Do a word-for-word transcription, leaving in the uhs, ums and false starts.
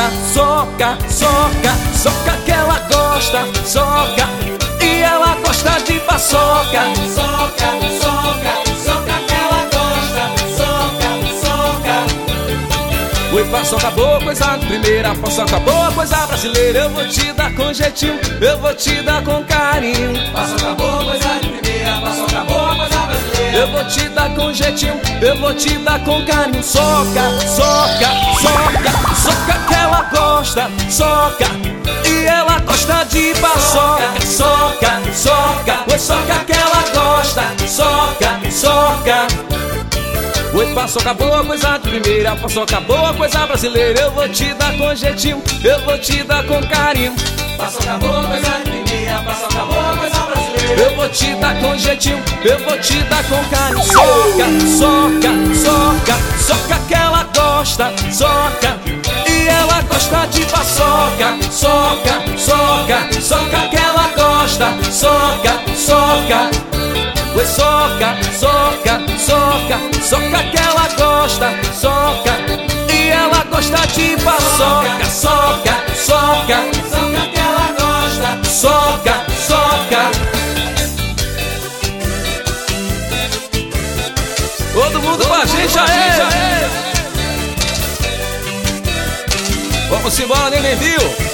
soca, soca, soca que ela gosta, soca. E ela gosta de paçoca. Soca, soca, soca que ela gosta. Soca, soca. Oi, paçoca boa, coisa de primeira. Paçoca boa, coisa brasileira. Eu vou te dar com jeitinho, eu vou te dar com carinho. Paçoca boa, coisa de primeira. Paçoca boa, coisa brasileira. Eu vou te dar com jeitinho, eu vou te dar com carinho. Soca, soca, soca, soca que ela gosta, soca. E ela gosta de paçoca. Soca, soca, oi, soca que ela gosta, soca, soca. Oi, paçoca boa, coisa de primeira. Paçoca boa, coisa brasileira. Eu vou te dar com jeitinho, eu vou te dar com carinho. Paçoca boa, coisa de primeira. Paçoca boa, coisa brasileira. Eu vou te dar com jeitinho, eu vou te dar com carinho. Soca, soca, soca, soca que ela gosta, soca. E ela gosta de paçoca. Soca, soca, soca que ela gosta, soca, soca. Oi, soca, soca, soca, soca que ela gosta, soca. E ela gosta de paçoca. Soca, soca, Soca que ela gosta. soca, soca. Todo mundo com a gente aí. Vamos embora, neném, viu?